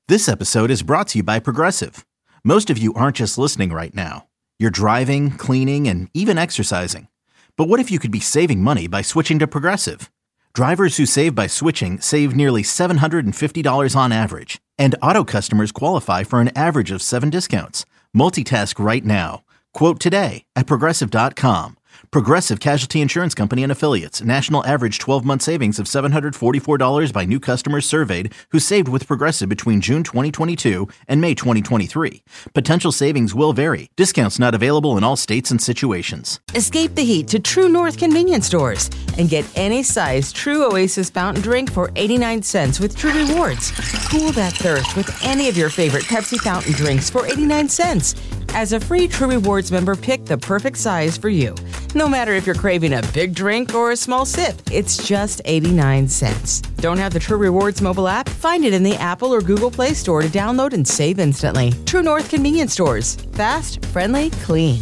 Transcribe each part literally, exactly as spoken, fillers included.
This episode is brought to you by Progressive. Most of you aren't just listening right now. You're driving, cleaning, and even exercising. But what if you could be saving money by switching to Progressive? Drivers who save by switching save nearly seven hundred fifty dollars on average. And auto customers qualify for an average of seven discounts. Multitask right now. Quote today at Progressive dot com. Progressive Casualty Insurance Company and Affiliates. National average twelve-month savings of seven hundred forty-four dollars by new customers surveyed who saved with Progressive between June twenty twenty-two and May twenty twenty-three. Potential savings will vary. Discounts not available in all states and situations. Escape the heat to True North convenience stores and get any size True Oasis fountain drink for eighty-nine cents with True Rewards. Cool that thirst with any of your favorite Pepsi fountain drinks for eighty-nine cents. As a free True Rewards member, pick the perfect size for you. No matter if you're craving a big drink or a small sip, it's just eighty-nine cents. Don't have the True Rewards mobile app? Find it in the Apple or Google Play Store to download and save instantly. True North convenience stores. Fast, friendly, clean.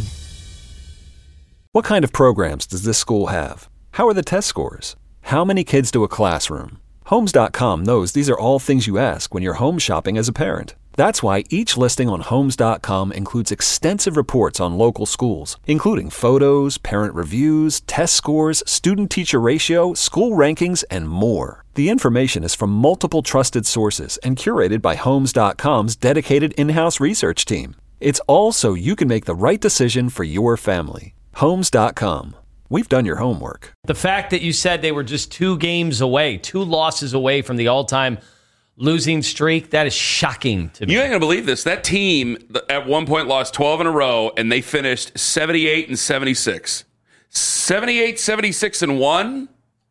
What kind of programs does this school have? How are the test scores? How many kids do a classroom? Homes dot com knows these are all things you ask when you're home shopping as a parent. That's why each listing on Homes dot com includes extensive reports on local schools, including photos, parent reviews, test scores, student-teacher ratio, school rankings, and more. The information is from multiple trusted sources and curated by Homes dot com's dedicated in-house research team. It's all so you can make the right decision for your family. Homes dot com. We've done your homework. The fact that you said they were just two games away, two losses away from the all-time losing streak, that is shocking to me. You ain't gonna believe this. That team at one point lost twelve in a row, and they finished seventy-eight and seventy-six. seventy-eight, seventy-six, and one.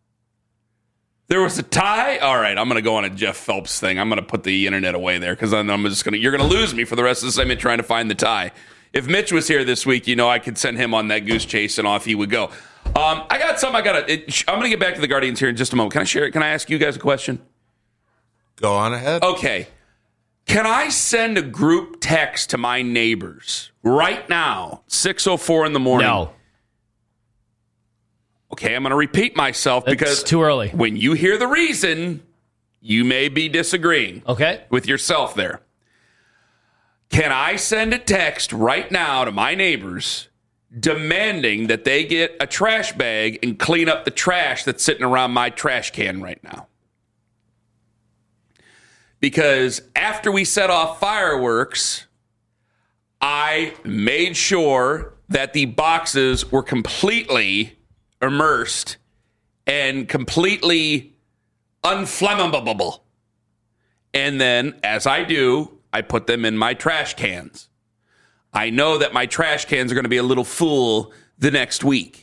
There was a tie. All right, I'm gonna go on a Jeff Phelps thing. I'm gonna put the internet away there because I'm just gonna. You're gonna lose me for the rest of the segment trying to find the tie. If Mitch was here this week, you know I could send him on that goose chase, and off he would go. Um, I got something. I got. I'm gonna get back to the Guardians here in just a moment. Can I share it? Can I ask you guys a question? Go on ahead. Okay. Can I send a group text to my neighbors right now, six oh four in the morning? No. Okay, I'm going to repeat myself It's because too early. When you hear the reason, you may be disagreeing Okay. with yourself there. Can I send a text right now to my neighbors demanding that they get a trash bag and clean up the trash that's sitting around my trash can right now? Because after we set off fireworks, I made sure that the boxes were completely immersed and completely unflammable. And then, as I do, I put them in my trash cans. I know that my trash cans are going to be a little full the next week.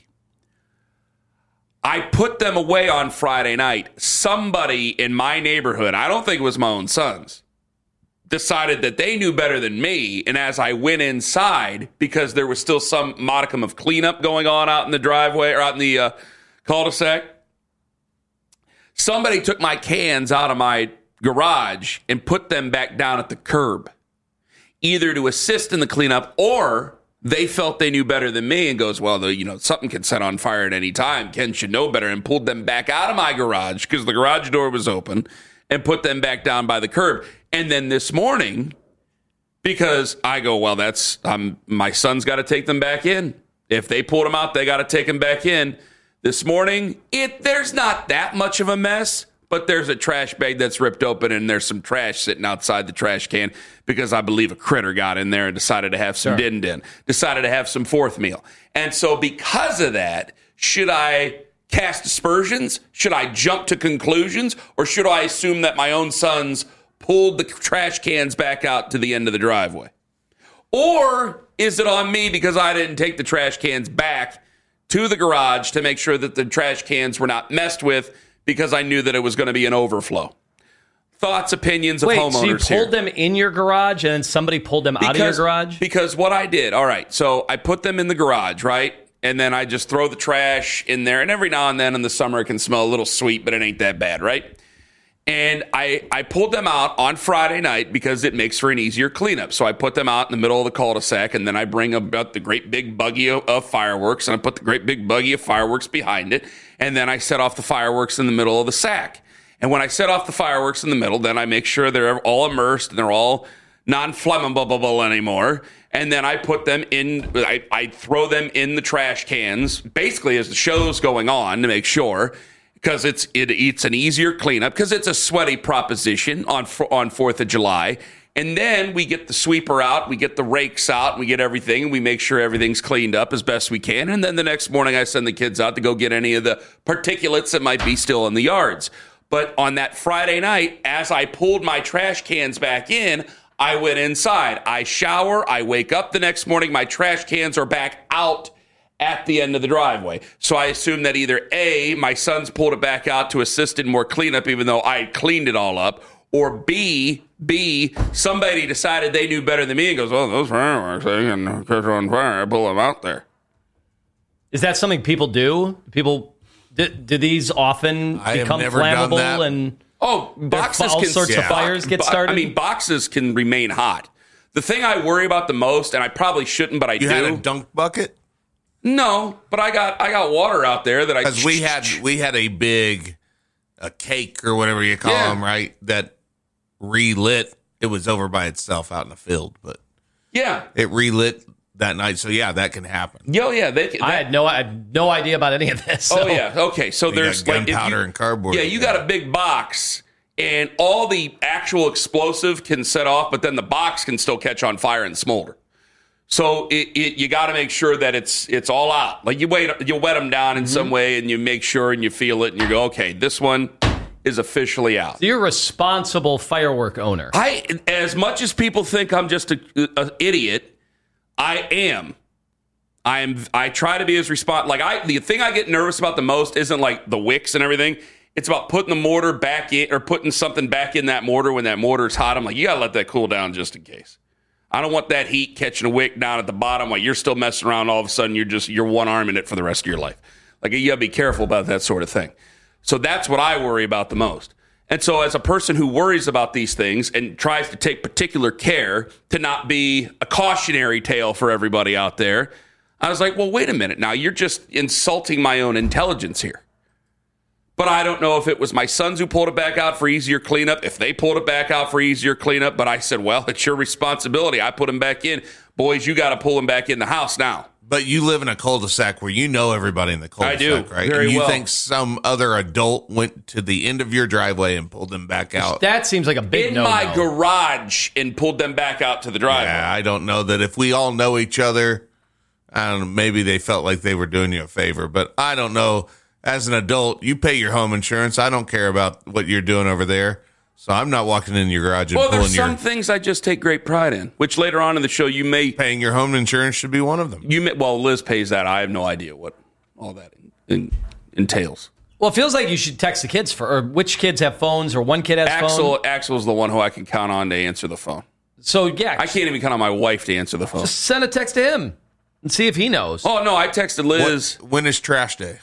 I put them away on Friday night. Somebody in my neighborhood, I don't think it was my own sons, decided that they knew better than me. And as I went inside, because there was still some modicum of cleanup going on out in the driveway or out in the uh, cul-de-sac, somebody took my cans out of my garage and put them back down at the curb, either to assist in the cleanup or they felt they knew better than me and goes, well, the, you know, something can set on fire at any time. Ken should know better, and pulled them back out of my garage because the garage door was open and put them back down by the curb. And then this morning, because I go, well, that's um, my son's got to take them back in. If they pulled them out, they got to take them back in. This morning, it there's not that much of a mess, but there's a trash bag that's ripped open and there's some trash sitting outside the trash can because I believe a critter got in there and decided to have some sure. din-din, decided to have some fourth meal. And so because of that, should I cast aspersions? Should I jump to conclusions? Or should I assume that my own sons pulled the trash cans back out to the end of the driveway? Or is it on me because I didn't take the trash cans back to the garage to make sure that the trash cans were not messed with because I knew that it was going to be an overflow? Thoughts, opinions of Wait, homeowners so you pulled here. them in your garage and then somebody pulled them because, out of your garage? Because what I did, all right, so I put them in the garage, right? And then I just throw the trash in there. And every now and then in the summer, it can smell a little sweet, but it ain't that bad, right? And I, I pulled them out on Friday night because it makes for an easier cleanup. So I put them out in the middle of the cul-de-sac, and then I bring about the great big buggy of, of fireworks, and I put the great big buggy of fireworks behind it, and then I set off the fireworks in the middle of the sack. And when I set off the fireworks in the middle, then I make sure they're all immersed and they're all non-flammable anymore. And then I put them in, I, I throw them in the trash cans, basically as the show's going on to make sure, because it's it, it's an easier cleanup, because it's a sweaty proposition on on fourth of July. And then we get the sweeper out, we get the rakes out, we get everything, and we make sure everything's cleaned up as best we can. And then the next morning I send the kids out to go get any of the particulates that might be still in the yards. But on that Friday night, as I pulled my trash cans back in, I went inside. I shower, I wake up the next morning, my trash cans are back out at the end of the driveway. So I assume that either A, my sons pulled it back out to assist in more cleanup, even though I had cleaned it all up, or B, B, somebody decided they knew better than me and goes, oh, those fireworks, they can catch on fire. I pull them out there. Is that something people do? People, do, do these often I have become never done flammable that. and Oh, boxes all can, sorts yeah. of fires get started? I mean, boxes can remain hot. The thing I worry about the most, and I probably shouldn't, but I You do. had a dunk bucket? No, but I got I got water out there that I Because we had we had a big a cake or whatever you call Yeah. them, right? That relit. It was over by itself out in the field, but yeah. it relit that night. So yeah, that can happen. Yo, yeah, they, I that- had no, I had no idea about any of this. Oh so- yeah, okay. So You there's got like if gunpowder you- and cardboard. Yeah, you got a big box, and all the actual explosive can set off, but then the box can still catch on fire and smolder. So it, it you got to make sure that it's it's all out. Like you wait, you wet them down in some way, and you make sure and you feel it, and you go, okay, this one is officially out. So you're a responsible firework owner. I, as much as people think I'm just an idiot, I am. I am. I try to be as responsible. Like I, the thing I get nervous about the most isn't like the wicks and everything. It's about putting the mortar back in or putting something back in that mortar when that mortar's hot. I'm like, you gotta let that cool down just in case. I don't want that heat catching a wick down at the bottom while you're still messing around. All of a sudden, you're just you're one arm in it for the rest of your life. Like you gotta be careful about that sort of thing. So that's what I worry about the most. And so as a person who worries about these things and tries to take particular care to not be a cautionary tale for everybody out there, I was like, well, wait a minute. Now you're just insulting my own intelligence here. But I don't know if it was my sons who pulled it back out for easier cleanup, if they pulled it back out for easier cleanup. But I said, well, it's your responsibility. I put them back in. Boys, you got to pull them back in the house now. But you live in a cul-de-sac where you know everybody in the cul-de-sac, I do, right? very and you well. think some other adult went to the end of your driveway and pulled them back out. That seems like a big In no-no. my garage and pulled them back out to the driveway. Yeah, I don't know that if we all know each other, I don't know, maybe they felt like they were doing you a favor, but I don't know. As an adult, you pay your home insurance. I don't care about what you're doing over there. So I'm not walking in your garage and Well, pulling there's some your... things I just take great pride in, which later on in the show you may, Paying your home insurance should be one of them. you may, well, Liz pays that. I have no idea what all that in, in, entails. Well, it feels like you should text the kids for, or which kids have phones, or one kid has phone. Axel, Axel's the one who I can count on to answer the phone. So yeah, I can't even count on my wife to answer the phone. just send a text to him and see if he knows. Oh, no, I texted Liz What, when is trash day?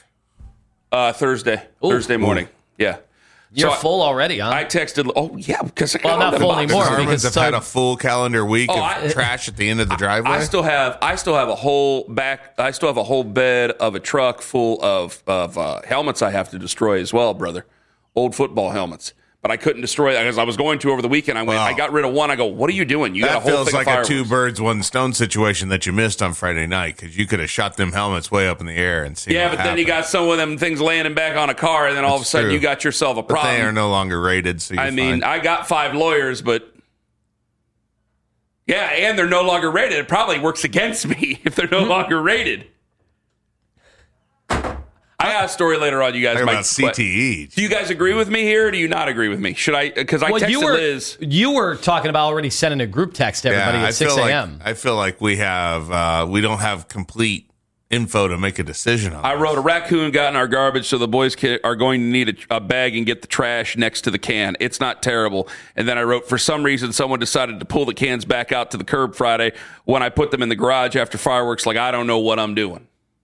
uh, Thursday, Ooh. Thursday morning. Yeah. You're So full already, huh? I texted, oh, yeah, because I got Well, all not them full boxes. anymore. Harmons because have so- had a full calendar week Oh, of I- trash at the end of the driveway. I still have I still have a whole back I still have a whole bed of a truck full of of uh, helmets I have to destroy as well, brother. Old football helmets. But I couldn't destroy that because I was going to over the weekend. I went Wow. I got rid of one. I go, what are you doing? You got a that whole feels thing like of a fireworks. two birds, one stone situation that you missed on Friday night because you could have shot them helmets way up in the air and seen Yeah, what but then you happened. got some of them things landing back on a car, and then all of a That's sudden true. you got yourself a But problem. they are no longer rated, so you're I mean, fine. I got five lawyers, but yeah, and they're no longer rated. It probably works against me if they're no longer rated. I got a story later on. You guys Talk might about C T E. Do you guys agree with me here, or do you not agree with me? Should I? Because I well, texted you were Liz. you were talking about already sending a group text to everybody I at six feel like a.m. I feel like we have uh, we don't have complete info to make a decision on. I wrote a raccoon got in our garbage, so the boys ki- are going to need a, a bag and get the trash next to the can. It's not terrible. And then I wrote, for some reason, someone decided to pull the cans back out to the curb Friday when I put them in the garage after fireworks. Like, I don't know what I'm doing.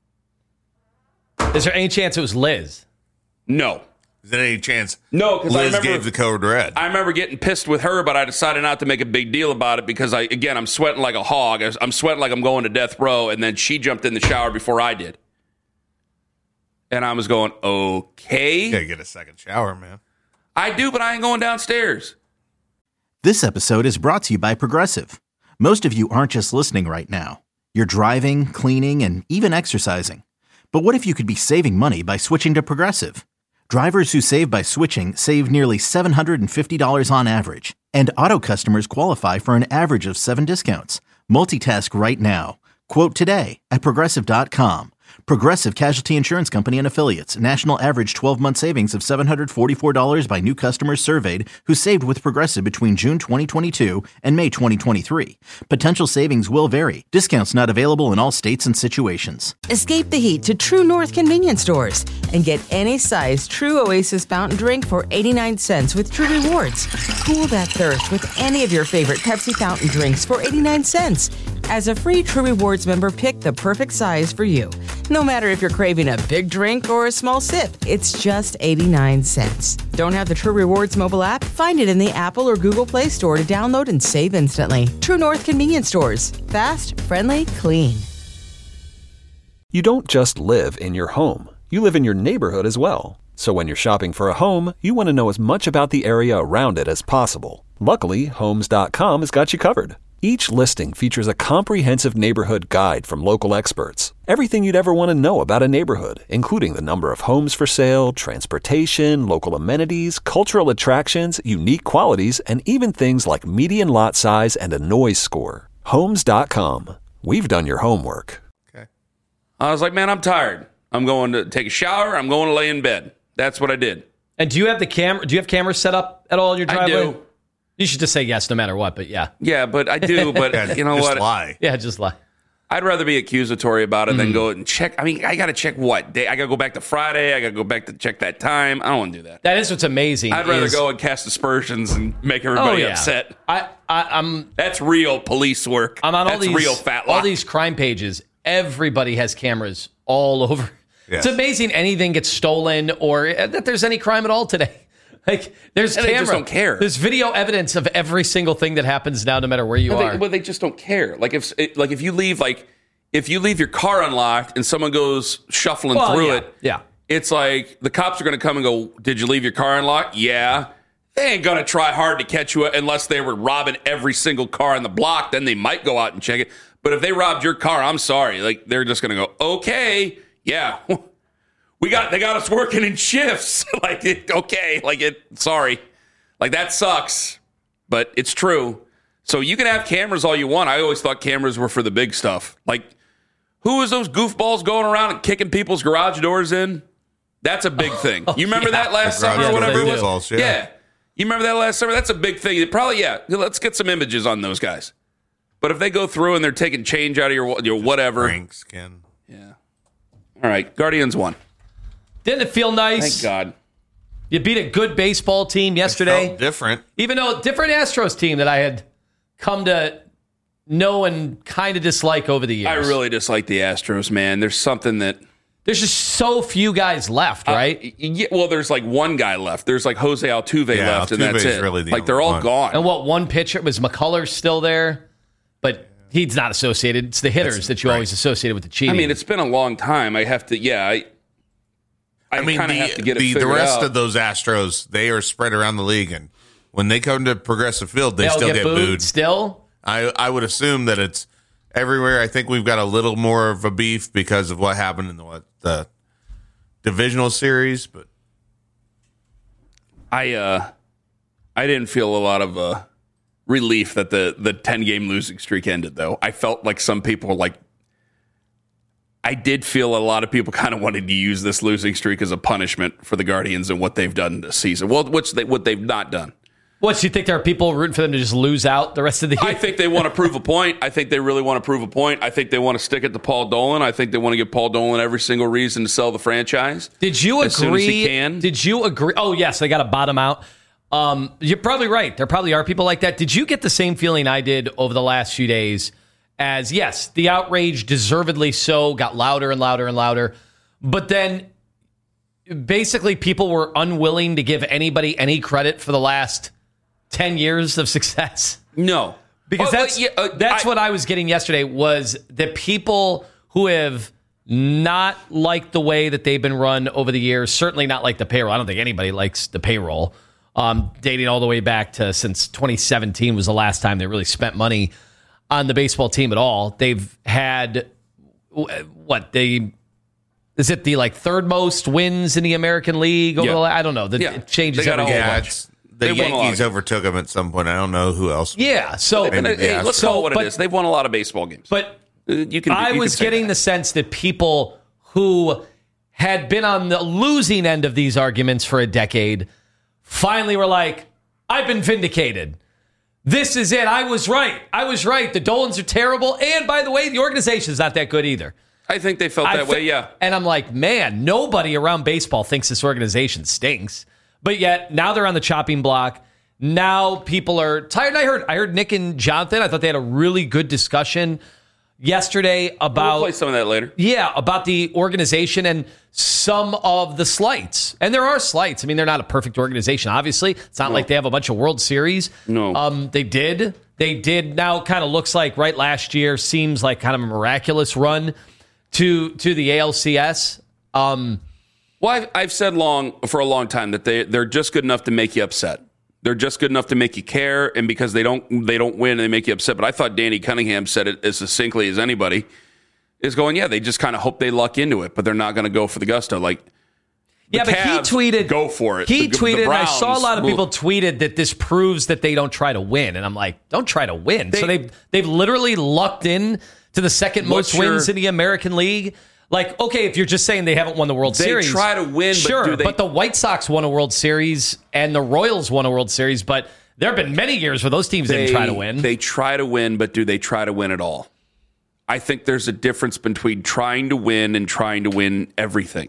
Is there any chance it was Liz? No. Is there any chance? No, because I Liz remember, gave the code red. I remember getting pissed with her, but I decided not to make a big deal about it because, I again, I'm sweating like a hog. I was- I'm sweating like I'm going to death row, and then she jumped in the shower before I did. And I was going, okay. You gotta get a second shower, man. I do, but I ain't going downstairs. This episode is brought to you by Progressive. Most of you aren't just listening right now. You're driving, cleaning, and even exercising. But what if you could be saving money by switching to Progressive? Drivers who save by switching save nearly seven hundred fifty dollars on average. And auto customers qualify for an average of seven discounts. Multitask right now. Quote today at Progressive dot com. Progressive Casualty Insurance Company and Affiliates. National average twelve-month savings of seven hundred forty-four dollars by new customers surveyed who saved with Progressive between June twenty twenty-two and May twenty twenty-three. Potential savings will vary. Discounts not available in all states and situations. Escape the heat to True North convenience stores and get any size True Oasis fountain drink for eighty-nine cents with True Rewards. Cool that thirst with any of your favorite Pepsi fountain drinks for eighty-nine cents. As a free True Rewards member, pick the perfect size for you. No matter if you're craving a big drink or a small sip, it's just eighty-nine cents. Don't have the True Rewards mobile app? Find it in the Apple or Google Play Store to download and save instantly. True North convenience stores. Fast, friendly, clean. You don't just live in your home. You live in your neighborhood as well. So when you're shopping for a home, you want to know as much about the area around it as possible. Luckily, Homes dot com has got you covered. Each listing features a comprehensive neighborhood guide from local experts. Everything you'd ever want to know about a neighborhood, including the number of homes for sale, transportation, local amenities, cultural attractions, unique qualities, and even things like median lot size and a noise score. Homes dot com. We've done your homework. Okay. I was like, man, I'm tired. I'm going to take a shower. I'm going to lay in bed. That's what I did. And do you have the camera? Do you have cameras set up at all in your driveway? I do. You should just say yes no matter what, but yeah. Yeah, but I do, but Yeah, you know just what? lie. Yeah, just lie. I'd rather be accusatory about it Mm-hmm. than go and check. I mean, I got to check what day. I got to go back to Friday. I got to go back to check that time. I don't want to do that. That is what's amazing. I'd rather is- go and cast aspersions and make oh, everybody yeah. upset. I, I, I'm That's real police work. I'm on all That's these real fat all lock. these crime pages. Everybody has cameras all over. Yes. It's amazing anything gets stolen or that there's any crime at all today. Like there's And they camera. just don't care. There's video evidence of every single thing that happens now, no matter where you But are. they, well, they just don't care. Like if it, like if you leave like if you leave your car unlocked and someone goes shuffling Well, through yeah, it, yeah. it's like the cops are going to come and go, "Did you leave your car unlocked?" Yeah. They ain't going to try hard to catch you unless they were robbing every single car in the block. Then they might go out and check it. But if they robbed your car, I'm sorry. Like they're just going to go, "Okay, yeah." We got they got us working in shifts. Like it, okay, like it sorry. Like that sucks, but it's true. So you can have cameras all you want. I always thought cameras were for the big stuff. Like who is those goofballs going around and kicking people's garage doors in? That's a big thing. You remember yeah. that last The garage summer or door whatever it was? goofballs, yeah. Yeah. You remember that last summer? That's a big thing. It probably yeah. Let's get some images on those guys. But if they go through and they're taking change out of your your whatever. Pranks, Ken. Yeah. All right, Guardians won. Didn't it feel nice? Thank God. You beat a good baseball team yesterday. Felt different. Even though different Astros team that I had come to know and kind of dislike over the years. I really dislike the Astros, man. There's something that There's just so few guys left, right? Uh, yeah, well, there's like one guy left. There's like Jose Altuve Yeah, left, and that's Altuve's it. really the like they're only all one. gone. And what one pitcher was McCullers still there, but he's not associated. It's the hitters That's that you right. always associated with the cheating. I mean, it's been a long time. I have to, yeah, I, I, I mean, kind of the, have to get it the, the figured rest out. of those Astros, they are spread around the league. And when they come to Progressive Field, they They'll still get get booed. booed. Still, I, I would assume that it's everywhere. I think we've got a little more of a beef because of what happened in the, what, the divisional series. But I, uh, I didn't feel a lot of uh, relief that the the ten game losing streak ended, though. I felt like some people were like. I did feel a lot of people kind of wanted to use this losing streak as a punishment for the Guardians and what they've done this season. Well, which they, what they've not done. what do you think? There are people rooting for them to just lose out the rest of the year? I think they want to prove a point. I think they really want to prove a point. I think they want to stick it to Paul Dolan. I think they want to give Paul Dolan every single reason to sell the franchise. Did you as agree? soon as he can. Did you agree? Oh, yes, they got to bottom out. Um, you're probably right. There probably are people like that. Did you get the same feeling I did over the last few days? As yes, the outrage, deservedly so, got louder and louder and louder. But then basically people were unwilling to give anybody any credit for the last ten years of success. No. Because Oh, that's but yeah, uh, that's I- what I was getting yesterday was the people who have not liked the way that they've been run over the years, certainly not like the payroll. I don't think anybody likes the payroll. um, dating all the way back to since twenty seventeen was the last time they really spent money on the baseball team at all. They've had, what, they... Is it the like third most wins in the American League? Over Yeah. the, I don't know. The, Yeah. It changes They got every a year. whole Yeah, bunch. it's, the They won a lot. Yankees overtook them at some point. I don't know who else. Yeah. So, And, And, hey, yeah, let's so- call it what but- it is. They've won a lot of baseball games. but Uh, you can. I you was can say getting that. the sense that people who had been on the losing end of these arguments for a decade finally were like, I've been vindicated. This is it. I was right. I was right. The Dolans are terrible. And by the way, the organization's not that good either. I think they felt I that thi- way. Yeah. And I'm like, man, nobody around baseball thinks this organization stinks. But yet now they're on the chopping block. Now people are tired. And I heard, I heard Nick and Jonathan. I thought they had a really good discussion yesterday We'll about play some of that later. yeah, about the organization and some of the slights. And there are slights. I mean, they're not a perfect organization, obviously. It's not like they have a bunch of World Series. No. Um, they did. They did. Now kind of looks like right last year seems like kind of a miraculous run to to the A L C S. Um, Well, I've, I've said long for a long time that they they're just good enough to make you upset. They're just good enough to make you care, and because they don't they don't win, they make you upset. But I thought Danny Cunningham said it as succinctly as anybody. Is going, yeah, they just kind of hope they luck into it, but they're not going to go for the gusto. Like, the yeah, but he Cavs tweeted. go for it. He The- the tweeted, and I saw a Browns lot of will- people tweeted that this proves that they don't try to win. And I'm like, don't try to win. so They- they've they've literally lucked in to the second What's most wins your- in the American League. Like, okay, if you're just saying they haven't won the World They Series, try to win, but sure. do they- But the White Sox won a World Series and the Royals won a World Series. But there have been many years where those teams They, didn't try to win. They try to win, but do they try to win at all? I think there's a difference between trying to win and trying to win everything.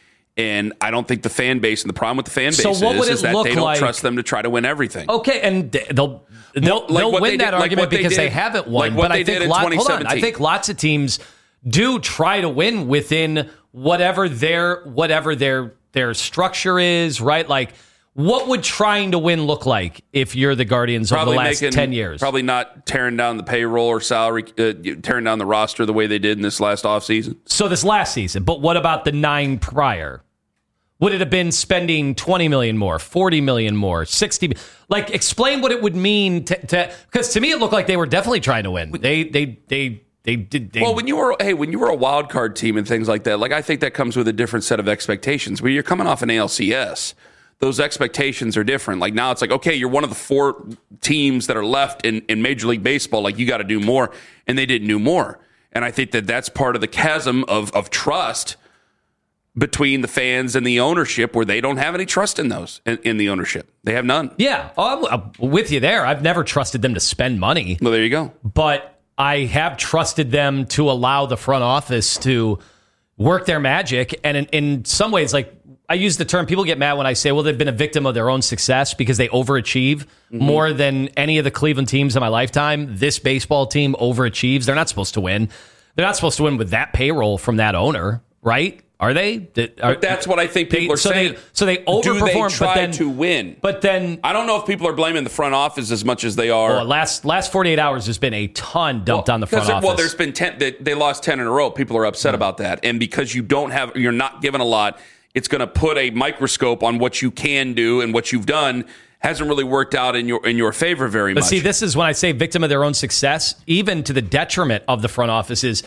And I don't think the fan base, and the problem with the fan base So what is, would it is that look they don't like- trust them to try to win everything. Okay, and they'll they'll, Like they'll what win they that did- like argument what they because they did- haven't won. like what but I they think did in lot, hold on, I 2017. think lots of teams do try to win within whatever their whatever their their structure is, right? Like, what would trying to win look like if you're the Guardians over the last making- ten years? Probably not tearing down the payroll or salary, uh, tearing down the roster the way they did in this last offseason. So this last season, but what about the nine prior? Would it have been spending twenty million more, forty million more, sixty? Like, explain what it would mean to, to because to me it looked like they were definitely trying to win. They they they they did. They, Well, when you were hey, when you were a wild card team and things like that, like I think that comes with a different set of expectations. When you're coming off an A L C S, those expectations are different. Like now, it's like okay, you're one of the four teams that are left in, in Major League Baseball. Like you got to do more, and they didn't do more. And I think that that's part of the chasm of of trust between the fans and the ownership, where they don't have any trust in those in, in the ownership. They have none. yeah, oh, I'm, I'm with you there. I've never trusted them to spend money, Well, there you go. but I have trusted them to allow the front office to work their magic. And in, in some ways, like I use the term, people get mad when I say, well, they've been a victim of their own success because they overachieve mm-hmm. more than any of the Cleveland teams in my lifetime. This baseball team overachieves. They're not supposed to win. They're not supposed to win with that payroll from that owner, right? Are they? Did, are, But that's what I think people they, are so saying. They, so they overperform, Do they try but then, to win? But then, I don't know if people are blaming the front office as much as they are. well, last last forty-eight hours has been a ton dumped well, on the front there, office. Well, there's been ten. They, they lost ten in a row. People are upset Mm-hmm. about that, and because you don't have, you're not given a lot. It's going to put a microscope on what you can do, and what you've done hasn't really worked out in your in your favor very but much. see, this is when I say victim of their own success, even to the detriment of the front office. Is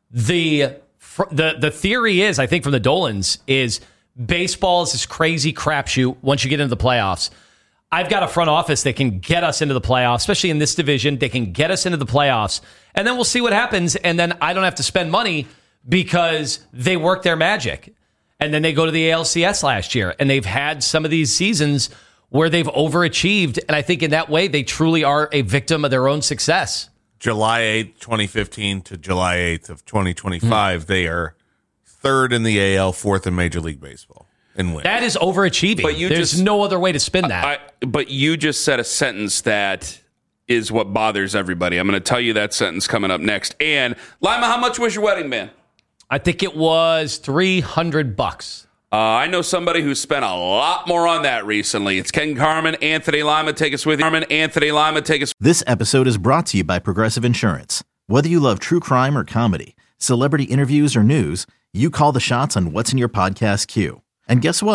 the the the theory is, I think, from the Dolans is baseball is this crazy crapshoot once you get into the playoffs. I've got a front office that can get us into the playoffs, especially in this division. They can get us into the playoffs, and then we'll see what happens. And then I don't have to spend money because they work their magic. And then they go to the A L C S last year, and they've had some of these seasons where they've overachieved. And I think in that way, they truly are a victim of their own success. July eighth, twenty fifteen to July eighth of twenty twenty-five, mm. they are third in the A L, fourth in Major League Baseball in wins. That is overachieving. But you There's just- no other way to spin that. I, but you just said a sentence that is what bothers everybody. I'm going to tell you that sentence coming up next. And Lima, how much was your wedding band? I think it was three hundred bucks. Uh, I know somebody who spent a lot more on that recently. It's Ken Carman, Anthony Lima. Take us with you. Carman, Anthony Lima. Take us. This episode is brought to you by Progressive Insurance. Whether you love true crime or comedy, celebrity interviews or news, you call the shots on what's in your podcast queue. And guess what?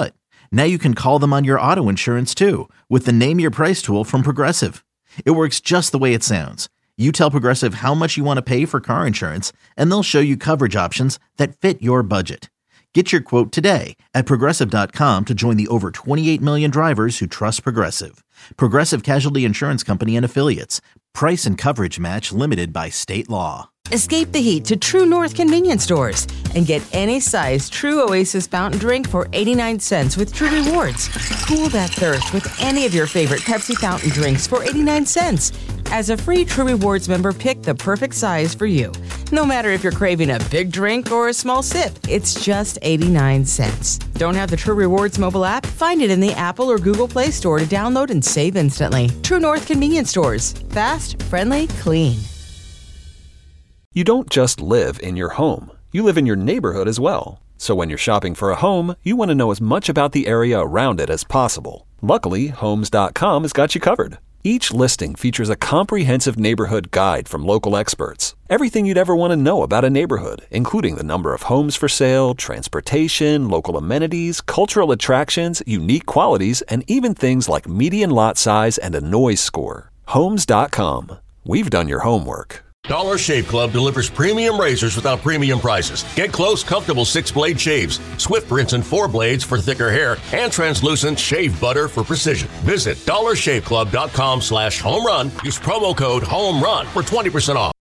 Now you can call them on your auto insurance too with the Name Your Price tool from Progressive. It works just the way it sounds. You tell Progressive how much you want to pay for car insurance, and they'll show you coverage options that fit your budget. Get your quote today at Progressive dot com to join the over twenty-eight million drivers who trust Progressive. Progressive Casualty Insurance Company and Affiliates. Price and coverage match limited by state law. Escape the heat to True North convenience stores and get any size True Oasis fountain drink for eighty-nine cents with True Rewards. Cool that thirst with any of your favorite Pepsi fountain drinks for eighty-nine cents. As a free True Rewards member, pick the perfect size for you. No matter if you're craving a big drink or a small sip, it's just eighty-nine cents. Don't have the True Rewards mobile app? Find it in the Apple or Google Play Store to download and save instantly. True North convenience stores. Fast, friendly, clean. You don't just live in your home. You live in your neighborhood as well. So when you're shopping for a home, you want to know as much about the area around it as possible. Luckily, Homes dot com has got you covered. Each listing features a comprehensive neighborhood guide from local experts. Everything you'd ever want to know about a neighborhood, including the number of homes for sale, transportation, local amenities, cultural attractions, unique qualities, and even things like median lot size and a noise score. Homes dot com. We've done your homework. Dollar Shave Club delivers premium razors without premium prices. Get close, comfortable six-blade shaves, swift rinse and four blades for thicker hair, and translucent shave butter for precision. Visit dollar shave club dot com slash home run. Use promo code HOMERUN for twenty percent off.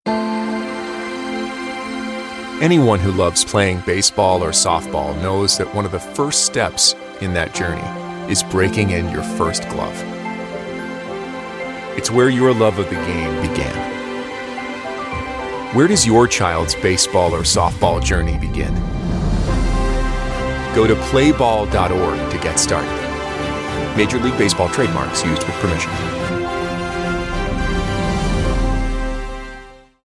Anyone who loves playing baseball or softball knows that one of the first steps in that journey is breaking in your first glove. It's where your love of the game began. Where does your child's baseball or softball journey begin? Go to play ball dot org to get started. Major League Baseball trademarks used with permission.